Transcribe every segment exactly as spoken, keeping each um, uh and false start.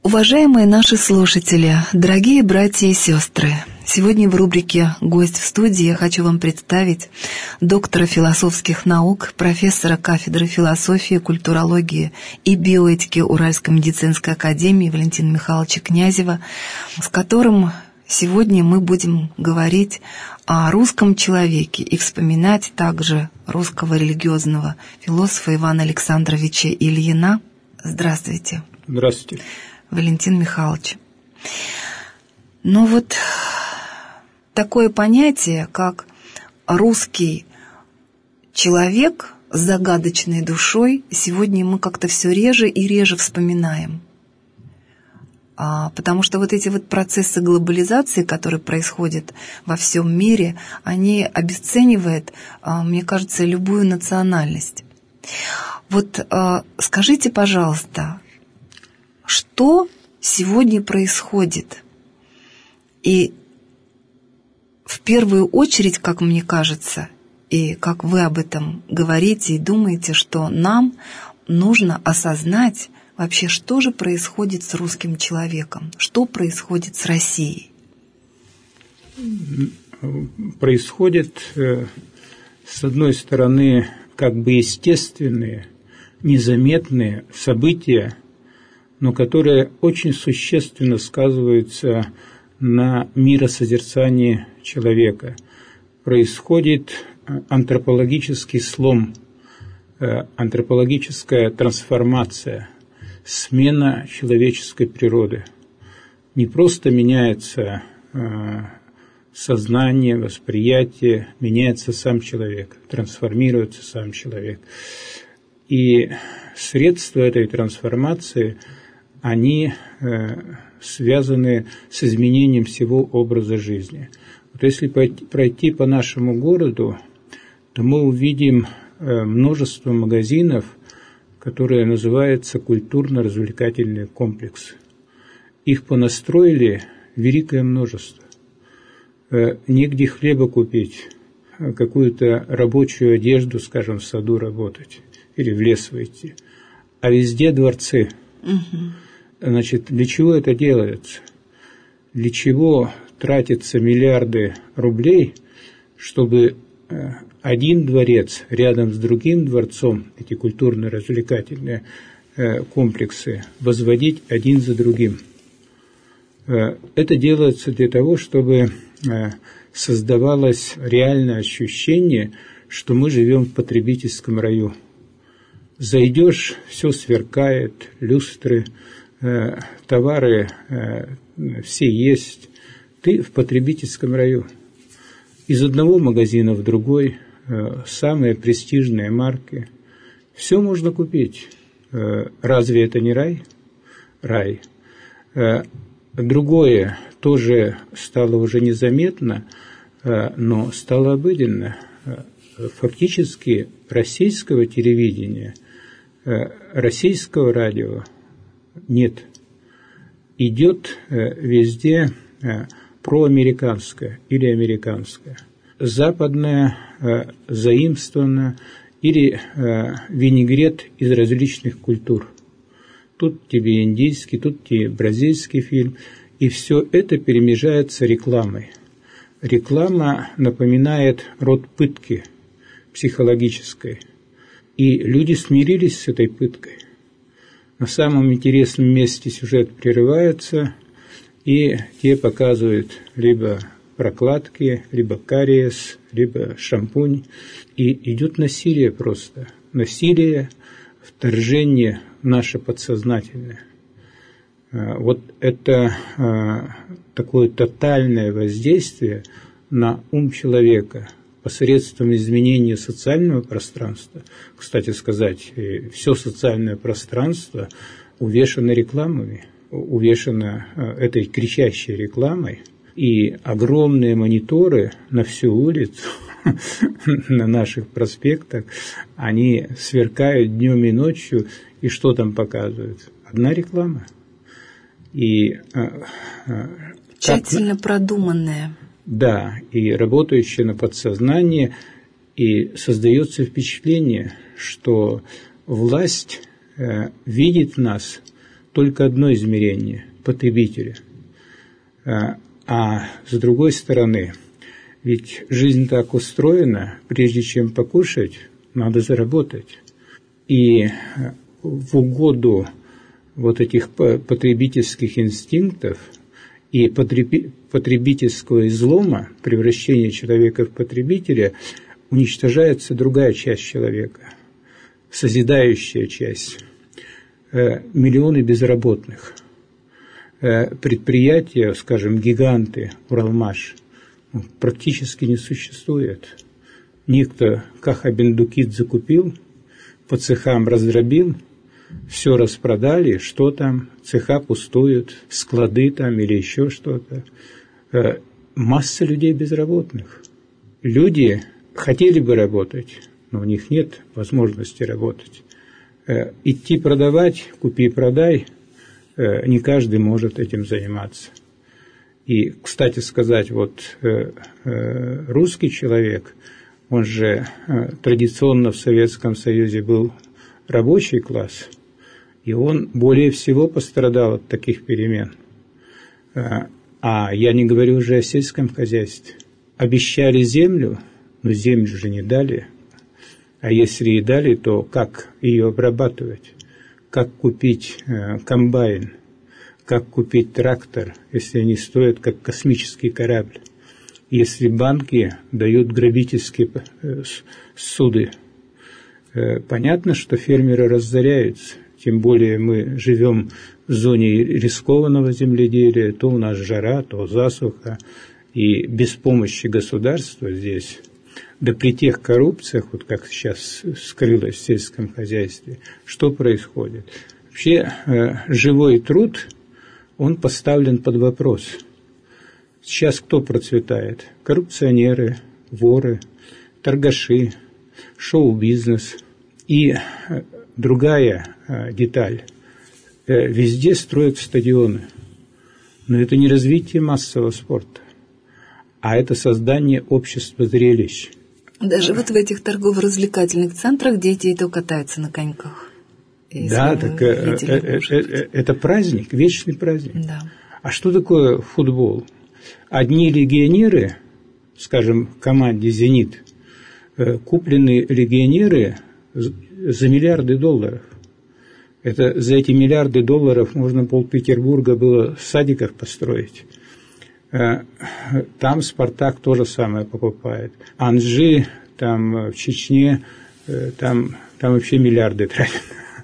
Уважаемые наши слушатели, дорогие братья и сестры, сегодня в рубрике «Гость в студии» я хочу вам представить доктора философских наук, профессора кафедры философии, культурологии и биоэтики Уральской медицинской академии Валентина Михайловича Князева, с которым сегодня мы будем говорить о русском человеке и вспоминать также русского религиозного философа Ивана Александровича Ильина. Здравствуйте. Здравствуйте. Валентин Михайлович. Но вот такое понятие, как русский человек с загадочной душой, сегодня мы как-то все реже и реже вспоминаем. А, потому что вот эти вот процессы глобализации, которые происходят во всем мире, они обесценивают, а, мне кажется, любую национальность. Вот а, скажите, пожалуйста, что сегодня происходит? И в первую очередь, как мне кажется, и как вы об этом говорите и думаете, что нам нужно осознать вообще, что же происходит с русским человеком, что происходит с Россией? Происходит, с одной стороны, как бы естественные, незаметные события, но которые очень существенно сказываются на миросозерцании человека. Происходит антропологический слом, антропологическая трансформация, смена человеческой природы. Не просто меняется сознание, восприятие, меняется сам человек, трансформируется сам человек. И средства этой трансформации – они э, связаны с изменением всего образа жизни. Вот если пройти, пройти по нашему городу, то мы увидим э, множество магазинов, которые называются культурно-развлекательные комплексы. Их понастроили великое множество. Э, негде хлеба купить, какую-то рабочую одежду, скажем, в саду работать или в лес выйти, а везде дворцы. Угу. Значит, для чего это делается? Для чего тратятся миллиарды рублей, чтобы один дворец рядом с другим дворцом, эти культурно-развлекательные комплексы, возводить один за другим? Это делается для того, чтобы создавалось реальное ощущение, что мы живем в потребительском раю. Зайдешь, все сверкает, люстры, э, товары э, все есть. Ты в потребительском раю. Из одного магазина в другой э, самые престижные марки. Все можно купить. Э, разве это не рай? Рай. Э, другое тоже стало уже незаметно, э, но стало обыденно. Фактически российского телевидения, российского радио нет. Идет везде проамериканское или американское, западное, заимствованное или винегрет из различных культур. Тут тебе индийский, тут тебе бразильский фильм, и все это перемежается рекламой. Реклама напоминает род пытки психологической. И люди смирились с этой пыткой. На самом интересном месте сюжет прерывается, и те показывают либо прокладки, либо кариес, либо шампунь. И идет насилие просто. Насилие, вторжение в наше подсознательное. Вот это такое тотальное воздействие на ум человека посредством изменения социального пространства. Кстати сказать, все социальное пространство увешано рекламами, увешано этой кричащей рекламой, и огромные мониторы на всю улицу, на наших проспектах, они сверкают днем и ночью, и что там показывают? Одна реклама. И тщательно продуманная. Да, и работающая на подсознании, и создается впечатление, что власть э, видит нас только одно измерение – потребителя. А с другой стороны, ведь жизнь так устроена, прежде чем покушать, надо заработать. И в угоду вот этих потребительских инстинктов и потребительского излома, превращения человека в потребителя, уничтожается другая часть человека, созидающая часть, миллионы безработных, предприятия, скажем, гиганты, Уралмаш, практически не существует. Некто Каха Бендукид закупил, по цехам раздробил, все распродали, что там, цеха пустуют, склады там или еще что-то. Масса людей безработных. Люди хотели бы работать, но у них нет возможности работать. Идти продавать, купи-продай, не каждый может этим заниматься. И, кстати сказать, вот русский человек, он же традиционно в Советском Союзе был рабочий класс, и он более всего пострадал от таких перемен. А я не говорю уже о сельском хозяйстве. Обещали землю, но землю же не дали. А если и дали, то как ее обрабатывать? Как купить комбайн? Как купить трактор, если они стоят как космический корабль? Если банки дают грабительские суды? Понятно, что фермеры разоряются. Тем более мы живем в зоне рискованного земледелия, то у нас жара, то засуха, и без помощи государства здесь, да при тех коррупциях, вот как сейчас скрылось в сельском хозяйстве, что происходит? Вообще живой труд, он поставлен под вопрос. Сейчас кто процветает? Коррупционеры, воры, торгаши, шоу-бизнес. И другая деталь. Везде строят стадионы. Но это не развитие массового спорта, а это создание общества зрелищ. Даже вот в этих торгово-развлекательных центрах дети и то катаются на коньках. Да, так видели, это праздник, вечный праздник. Да. А что такое футбол? Одни легионеры, скажем, в команде «Зенит», куплены легионеры за миллиарды долларов. Это за эти миллиарды долларов можно пол-Петербурга было садиков построить. Там «Спартак» то же самое покупает. Анжи, там в Чечне, там, там вообще миллиарды тратят.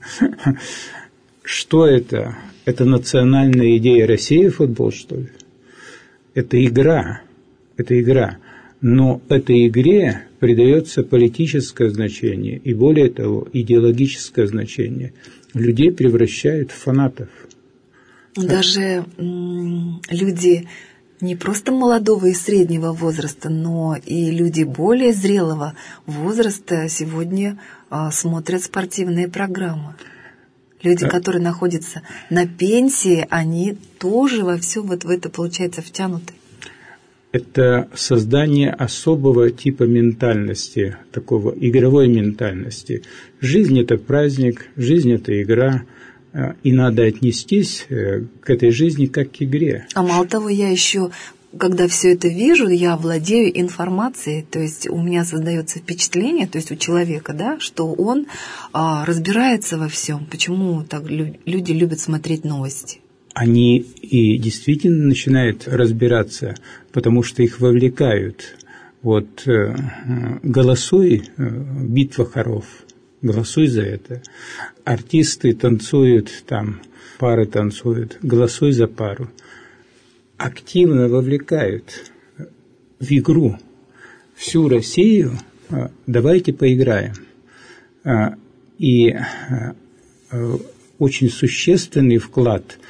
Что это? Это национальная идея России футбол, что ли? Это игра. Это игра. Но этой игре придается политическое значение и, более того, идеологическое значение. Людей превращают в фанатов. Даже м- люди не просто молодого и среднего возраста, но и люди более зрелого возраста сегодня а, смотрят спортивные программы. Люди, а... которые находятся на пенсии, они тоже во все вот в это, получается, втянуты. Это создание особого типа ментальности, такого игровой ментальности. Жизнь – это праздник, жизнь – это игра, и надо отнестись к этой жизни как к игре. А мало того, я еще, когда все это вижу, я владею информацией, то есть у меня создается впечатление, то есть у человека, да, что он а, разбирается во всем. Почему так люди любят смотреть новости? Они и действительно начинают разбираться, потому что их вовлекают. Вот э, голосуй, э, битва хоров, голосуй за это. Артисты танцуют там, пары танцуют, голосуй за пару. Активно вовлекают в игру всю Россию, э, давайте поиграем. Э, и э, очень существенный вклад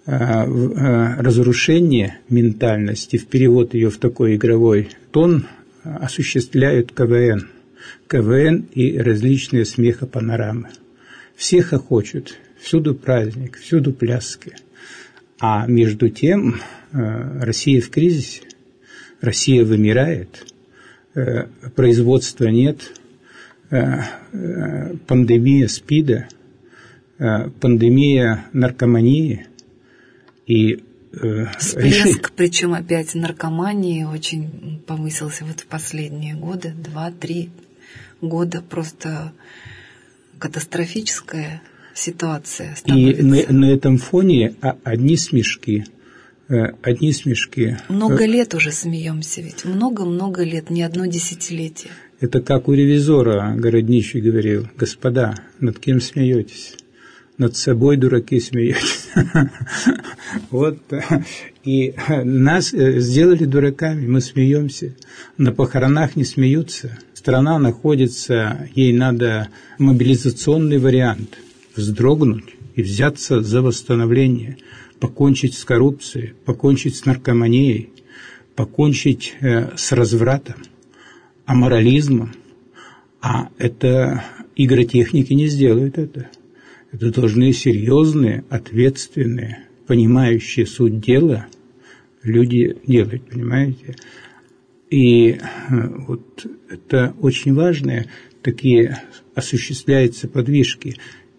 разрушение ментальности, в перевод ее в такой игровой тон, осуществляют КВН. КВН и различные смехопанорамы. Все хохочут, всюду праздник, всюду пляски. А между тем Россия в кризисе, Россия вымирает, производства нет, пандемия СПИДа, пандемия наркомании и Всплеск, реши... причем опять наркомании очень повысился вот в последние годы, два-три года, просто катастрофическая ситуация становится. И на, на этом фоне одни смешки, одни смешки. Много лет уже смеемся ведь, много-много лет, не одно десятилетие. Это как у ревизора Городничий говорил: господа, над кем смеетесь? Над собой, дураки, смеетесь. Вот. И нас сделали дураками, мы смеемся. На похоронах не смеются. Страна находится, ей надо мобилизационный вариант. Вздрогнуть и взяться за восстановление. Покончить с коррупцией, покончить с наркоманией, покончить с развратом, аморализмом. А это игротехники не сделают это. Это должны серьезные, ответственные, понимающие суть дела люди делать, понимаете? И вот это очень важные такие осуществляются подвижки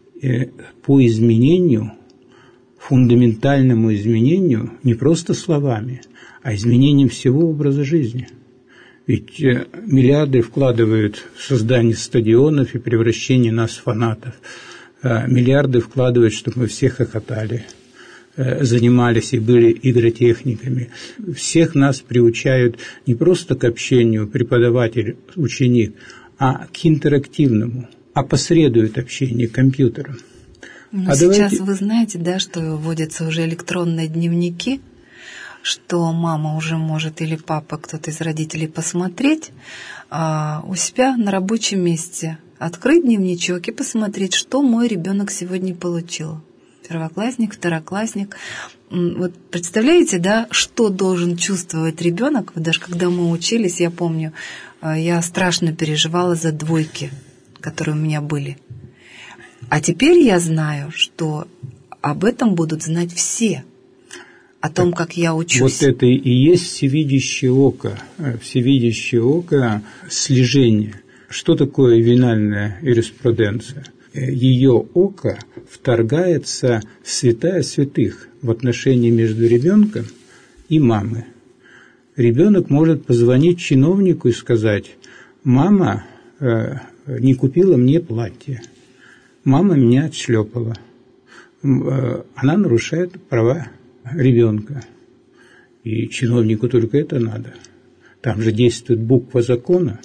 по изменению, фундаментальному изменению, не просто словами, а изменением всего образа жизни. Ведь миллиарды вкладывают в создание стадионов и превращение нас в фанатов. Миллиарды вкладывают, чтобы мы все хохотали, занимались и были игротехниками. Всех нас приучают не просто к общению преподаватель, ученик, а к интерактивному, опосредуют общение компьютером. Но а сейчас давайте... вы знаете, да, что вводятся уже электронные дневники, что мама уже может или папа, кто-то из родителей посмотреть а, у себя на рабочем месте. Открыть дневничок и посмотреть, что мой ребенок сегодня получил. Первоклассник, второклассник. Вот представляете, да, что должен чувствовать ребенок? Вот даже когда мы учились, я помню, я страшно переживала за двойки, которые у меня были. А теперь я знаю, что об этом будут знать все, о том, как я учусь. Вот это и есть всевидящее око, всевидящее око слежения. Что такое ювенальная юриспруденция? Ее око вторгается в святая святых в отношении между ребенком и мамой. Ребенок может позвонить чиновнику и сказать: мама э, не купила мне платье, мама меня отшлепала. Э, она нарушает права ребенка. И чиновнику только это надо. Там же действует буква закона.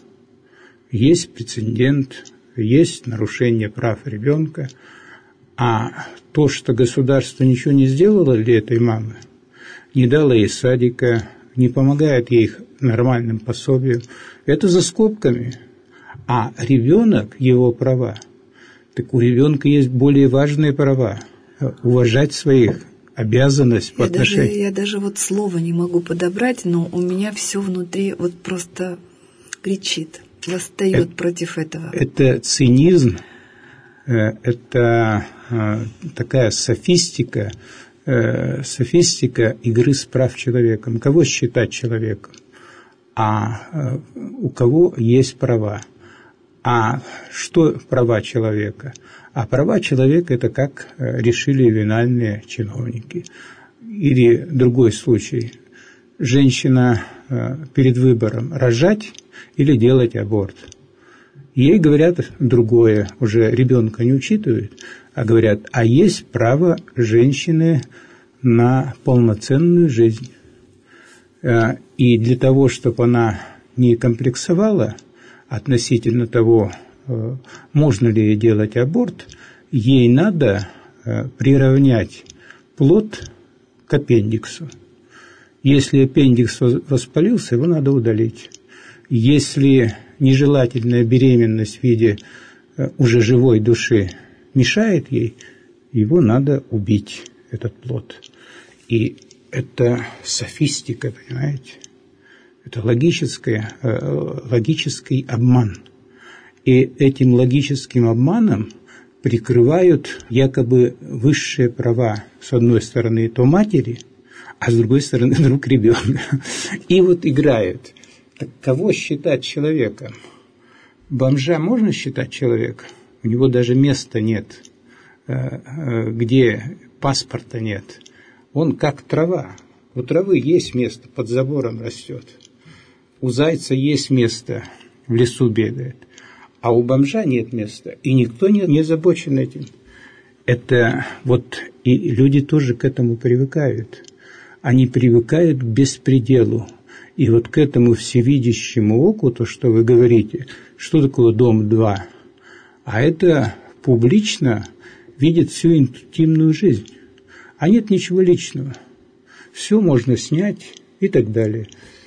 Есть прецедент, есть нарушение прав ребенка, а то, что государство ничего не сделало для этой мамы, не дало ей садика, не помогает ей нормальным пособием, это за скобками. А ребенок, его права, так у ребенка есть более важные права: уважать своих, обязанность по я отношению. Даже, я даже вот слова не могу подобрать, но у меня все внутри вот просто кричит. Восстает это, против этого. Это цинизм, это такая софистика, софистика игры с прав человеком. Кого считать человеком? А у кого есть права? А что права человека? А права человека – это как решили ювенальные чиновники. Или другой случай. Женщина перед выбором – рожать или делать аборт. Ей говорят другое, уже ребенка не учитывают, а говорят: а есть право женщины на полноценную жизнь. И для того, чтобы она не комплексовала относительно того, можно ли ей делать аборт, ей надо приравнять плод к аппендиксу. Если аппендикс воспалился, его надо удалить. Если нежелательная беременность в виде уже живой души мешает ей, его надо убить, этот плод. И это софистика, понимаете? Это логическое, логический обман. И этим логическим обманом прикрывают якобы высшие права, с одной стороны, то матери, а с другой стороны, друг ребенка. И вот играют. Так кого считать человеком? Бомжа можно считать человеком? У него даже места нет где паспорта нет, он как трава. У травы есть место, под забором растет. У зайца есть место, в лесу бегает. А у бомжа нет места, и никто не, не озабочен этим. Это вот и люди тоже к этому привыкают. Они привыкают к беспределу. И вот к этому всевидящему оку, то, что вы говорите, что такое дом-два? А это публично видит всю интимную жизнь. А нет ничего личного. Все можно снять и так далее.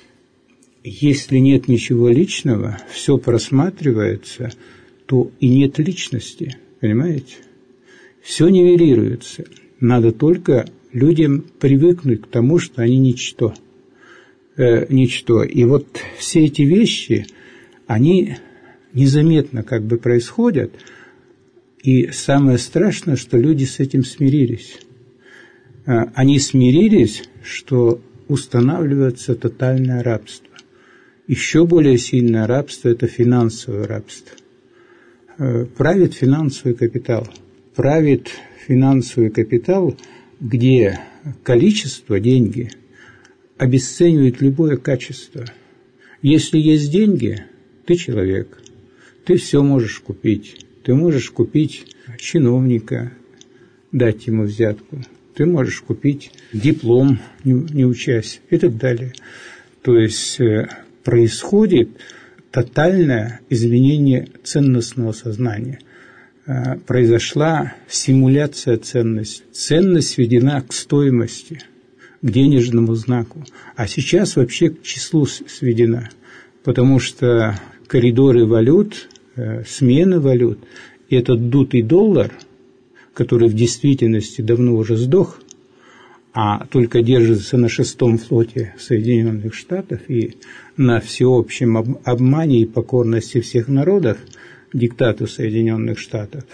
Если нет ничего личного, все просматривается, то и нет личности, понимаете? Все нивелируется. Надо только людям привыкнуть к тому, что они ничто. Э, ничто. И вот все эти вещи, они незаметно как бы происходят. И самое страшное, что люди с этим смирились. Э, они смирились, что устанавливается тотальное рабство. Еще более сильное рабство – это финансовое рабство. Правит финансовый капитал. Правит финансовый капитал, где количество, деньги, обесценивает любое качество. Если есть деньги, ты человек, ты все можешь купить. Ты можешь купить чиновника, дать ему взятку. Ты можешь купить диплом, не, не учась, и так далее. То есть происходит тотальное изменение ценностного сознания. Произошла симуляция ценности. Ценность сведена к стоимости, к денежному знаку. А сейчас вообще к числу сведена. Потому что коридоры валют, смены валют, и этот дутый доллар, который в действительности давно уже сдох, а только держится на шестом флоте Соединенных Штатов и на всеобщем обмане и покорности всех народов, диктату Соединенных Штатов,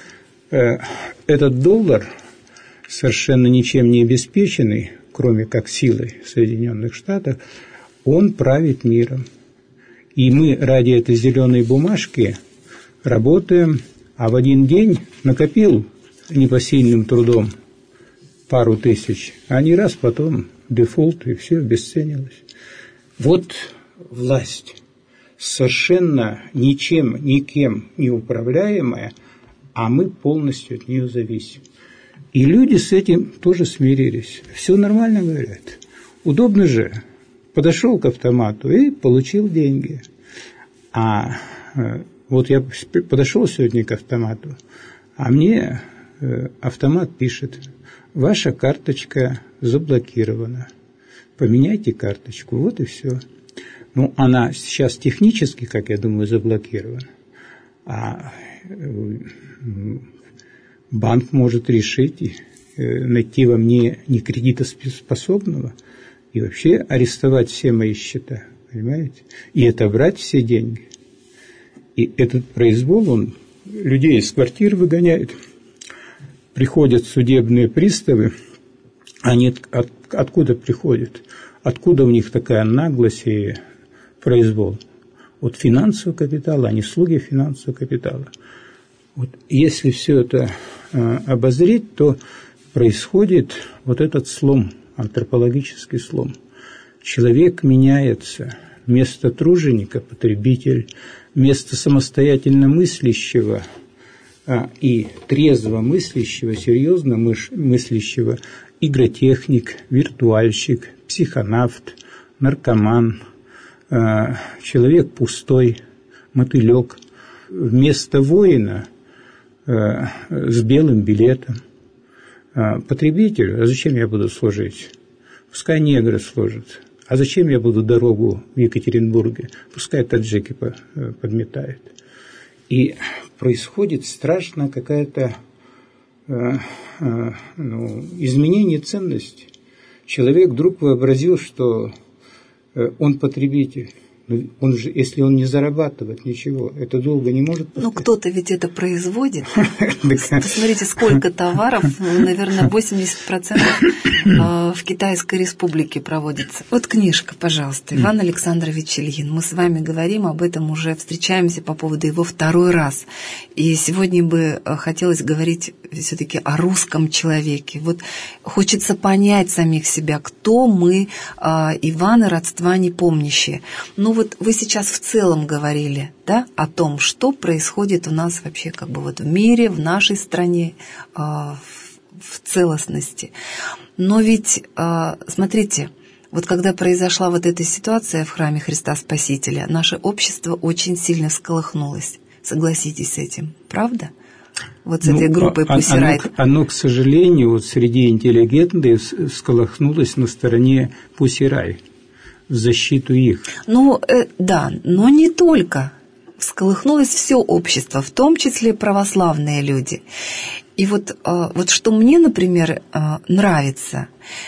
этот доллар, совершенно ничем не обеспеченный, кроме как силой Соединенных Штатов, он правит миром. И мы ради этой зеленой бумажки работаем, а в один день накопил непосильным трудом пару тысяч, а не раз потом дефолт, и все обесценилось. Вот власть, совершенно ничем, никем не управляемая, а мы полностью от нее зависим. И люди с этим тоже смирились. Все нормально, говорят. Удобно же. Подошел к автомату и получил деньги. А вот я подошел сегодня к автомату, а мне автомат пишет: ваша карточка заблокирована. Поменяйте карточку. Вот и все. Ну, она сейчас технически, как я думаю, заблокирована. А банк может решить найти во мне некредитоспособного и вообще арестовать все мои счета. Понимаете? И отобрать все деньги. И этот произвол, он людей из квартир выгоняет. Приходят судебные приставы, они от, откуда приходят? Откуда у них такая наглость и произвол? От финансового капитала, они слуги финансового капитала. Вот если все это э, обозреть, то происходит вот этот слом, антропологический слом. Человек меняется. Вместо труженика – потребитель, вместо самостоятельно мыслящего и трезво мыслящего, серьезно мыслящего, игротехник, виртуальщик, психонавт, наркоман, человек пустой, мотылек, вместо воина с белым билетом, потребитель. А зачем я буду служить? Пускай негры служат. А зачем я буду дорогу в Екатеринбурге? Пускай таджики подметают. И происходит страшная какая-то э, э, ну, изменение ценностей. Человек вдруг вообразил, что э, он потребитель. Он же, если он не зарабатывает ничего, это долго не может постоять. Ну, кто-то ведь это производит. Посмотрите, сколько товаров, наверное, восемьдесят процентов в Китайской Республике проводится. Вот книжка, пожалуйста, Иван Александрович Ильин. Мы с вами говорим об этом уже, встречаемся по поводу его второй раз. И сегодня бы хотелось говорить все-таки о русском человеке. Вот хочется понять самих себя, кто мы, Иваны, родства непомнящие. Ну вот вы сейчас в целом говорили, да, о том, что происходит у нас вообще как бы вот в мире, в нашей стране, в целостности. Но ведь, смотрите, вот когда произошла вот эта ситуация в храме Христа Спасителя, наше общество очень сильно всколыхнулось. Согласитесь с этим, правда? Вот с ну, этой группой Pussy Riot. Оно, оно, к сожалению, вот среди интеллигентов всколыхнулось на стороне Pussy Riot, в защиту их. Ну, э, да, но не только. Всколыхнулось все общество, в том числе православные люди. И вот, э, вот что мне, например, э, нравится,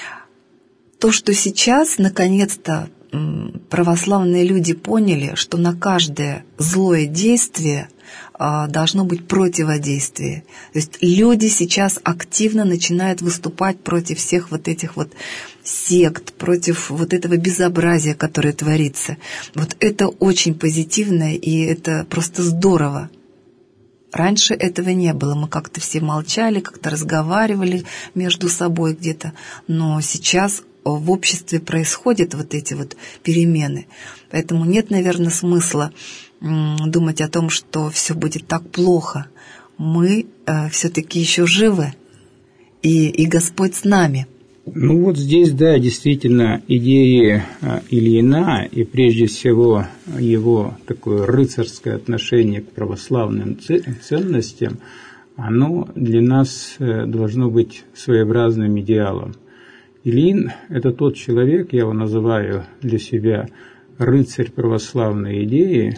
то, что сейчас, наконец-то, э, православные люди поняли, что на каждое злое действие должно быть противодействие. То есть люди сейчас активно начинают выступать против всех вот этих вот сект, против вот этого безобразия, которое творится. Вот это очень позитивно, и это просто здорово. Раньше этого не было. Мы как-то все молчали, как-то разговаривали между собой где-то. Но сейчас в обществе происходят вот эти вот перемены. Поэтому нет, наверное, смысла думать о том, что все будет так плохо. Мы э, все-таки еще живы, и, и Господь с нами. Ну вот здесь, да, действительно, идеи Ильина, и прежде всего его такое рыцарское отношение к православным ценностям, оно для нас должно быть своеобразным идеалом. Ильин – это тот человек, я его называю для себя рыцарь православной идеи.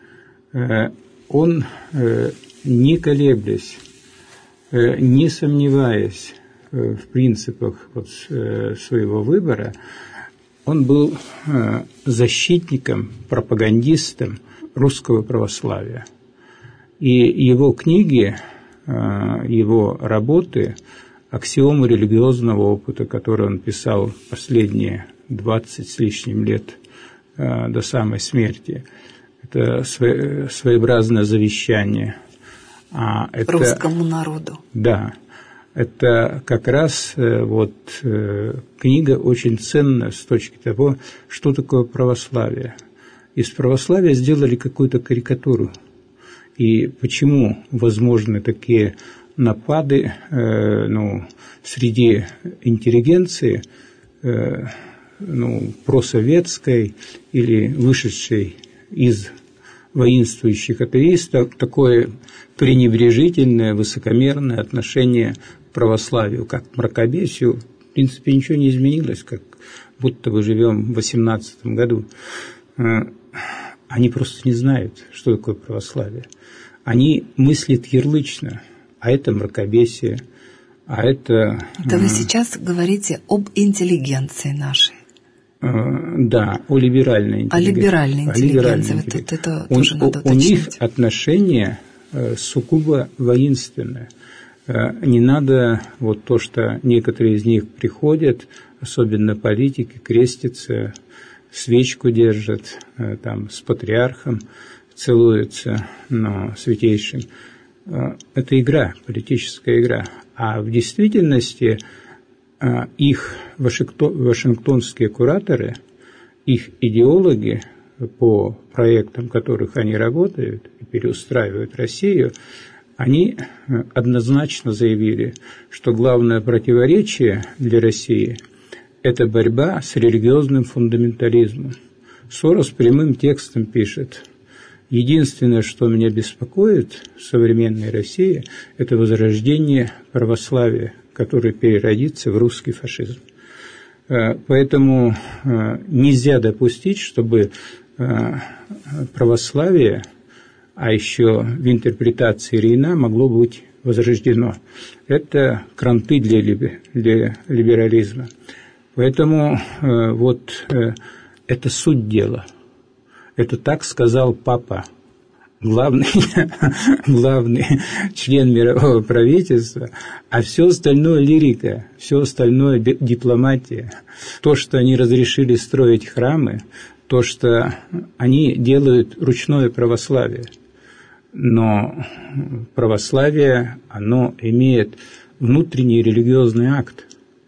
Он, не колеблясь, не сомневаясь в принципах вот своего выбора, он был защитником, пропагандистом русского православия. И его книги, его работы, аксиомы религиозного опыта, которые он писал последние двадцать с лишним лет до самой смерти, это своеобразное завещание. А это, русскому народу. Да. Это как раз вот книга очень ценная с точки того, что такое православие. Из православия сделали какую-то карикатуру. И почему возможны такие напады ну, среди интеллигенции, ну, просоветской или вышедшей из воинствующих атеистов, такое пренебрежительное, высокомерное отношение к православию, как к мракобесию. В принципе, ничего не изменилось, как будто бы живем в восемнадцатом году. Они просто не знают, что такое православие. Они мыслят ярлычно, а это мракобесие, а это... Это вы сейчас говорите об интеллигенции нашей. Да, о либеральной интеллигенции. О либеральной интеллигенции. Вот это, это у, тоже надо уточнить. У них отношение сугубо воинственное. Не надо вот то, что некоторые из них приходят, особенно политики, крестятся, свечку держат, там, с патриархом целуются, но святейшим. Это игра, политическая игра. А в действительности их вашингтонские кураторы, их идеологи по проектам, которых они работают и переустраивают Россию, они однозначно заявили, что главное противоречие для России – это борьба с религиозным фундаментализмом. Сорос прямым текстом пишет: единственное, что меня беспокоит в современной России, это возрождение православия, который переродится в русский фашизм. Поэтому нельзя допустить, чтобы православие, а еще в интерпретации Ильина, могло быть возрождено. Это кранты для либерализма. Поэтому вот это суть дела. Это так сказал папа, главный, главный член мирового правительства, а все остальное лирика, все остальное дипломатия. То, что они разрешили строить храмы, то, что они делают ручное православие. Но православие, оно имеет внутренний религиозный акт.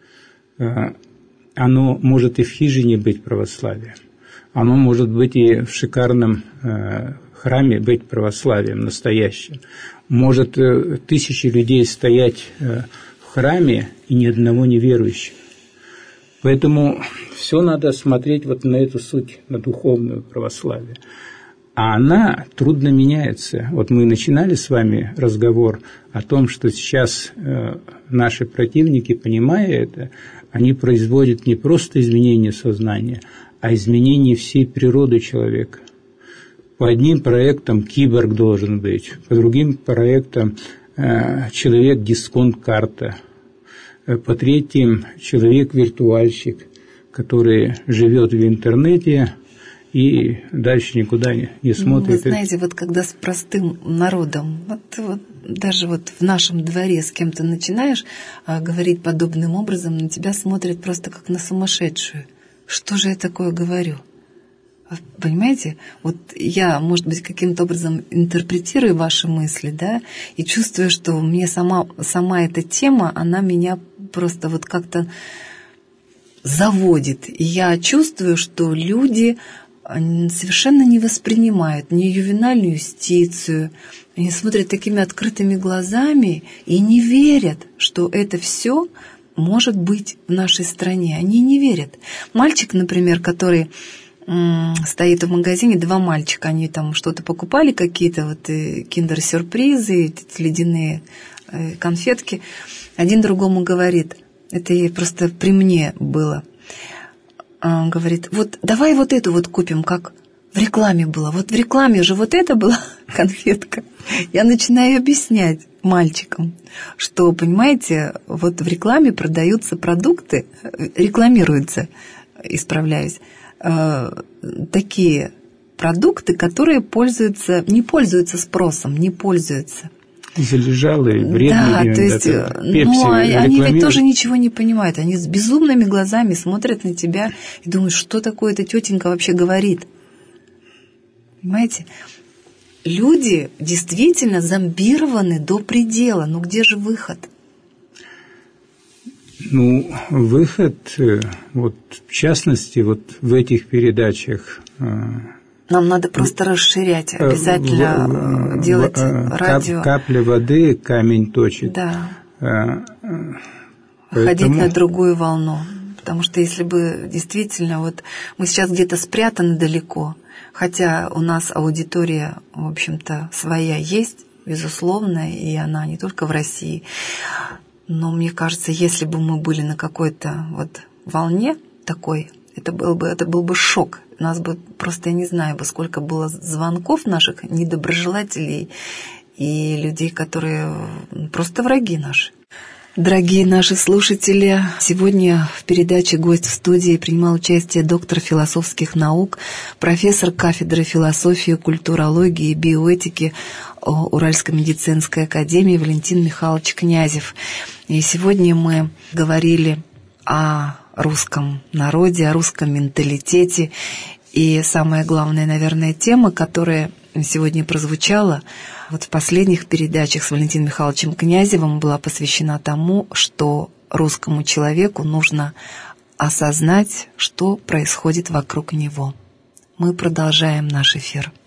Оно может и в хижине быть православием. Оно может быть и в шикарном э, храме быть православием настоящим. Может э, тысячи людей стоять э, в храме и ни одного неверующего. Поэтому все надо смотреть вот на эту суть, на духовную православие. А она трудно меняется. Вот мы начинали с вами разговор о том, что сейчас э, наши противники, понимая это, они производят не просто изменение сознания, а изменение всей природы человека. По одним проектам киборг должен быть, по другим проектам э, человек-дисконт-карта, э, по третьим человек-виртуальщик, который живет в интернете и дальше никуда не, не смотрит. Вы знаете, вот когда с простым народом, вот, вот, даже вот в нашем дворе с кем-то начинаешь а, говорить подобным образом, на тебя смотрят просто как на сумасшедшую. Что же я такое говорю? Понимаете? Вот я, может быть, каким-то образом интерпретирую ваши мысли, да, и чувствую, что мне сама, сама эта тема, она меня просто вот как-то заводит. И я чувствую, что люди совершенно не воспринимают ни ювенальную юстицию, они смотрят такими открытыми глазами и не верят, что это все может быть в нашей стране. Они не верят. Мальчик, например, который м- стоит в магазине, два мальчика, они там что-то покупали, какие-то вот киндер-сюрпризы, эти ледяные э, конфетки. Один другому говорит, это и просто при мне было, он говорит, вот давай вот эту вот купим, как в рекламе было. Вот в рекламе же вот это была конфетка. Я начинаю объяснять мальчикам, что, понимаете, вот в рекламе продаются продукты, рекламируются, исправляюсь, э, такие продукты, которые пользуются, не пользуются спросом, не пользуются. Залежалые, вредные. Да, то есть, ну, они ведь тоже ничего не понимают. Они с безумными глазами смотрят на тебя и думают, что такое эта тетенька вообще говорит. Понимаете? Люди действительно зомбированы до предела. Ну, где же выход? Ну, выход, вот, в частности, вот в этих передачах... Нам надо просто расширять, обязательно в, делать в, радио. Капля воды камень точит. Да. А, Ходить поэтому... на другую волну. Потому что если бы действительно, вот мы сейчас где-то спрятаны далеко, хотя у нас аудитория, в общем-то, своя есть, безусловно, и она не только в России. Но мне кажется, если бы мы были на какой-то вот волне такой, это был бы, это был бы шок. У нас бы просто, я не знаю, бы сколько было звонков наших недоброжелателей и людей, которые просто враги наши. Дорогие наши слушатели, сегодня в передаче «Гость в студии» принимал участие доктор философских наук, профессор кафедры философии, культурологии и биоэтики Уральской медицинской академии Валентин Михайлович Князев. И сегодня мы говорили о русском народе, о русском менталитете. И самая главная, наверное, тема, которая сегодня прозвучала вот в последних передачах с Валентином Михайловичем Князевым, была посвящена тому, что русскому человеку нужно осознать, что происходит вокруг него. Мы продолжаем наш эфир.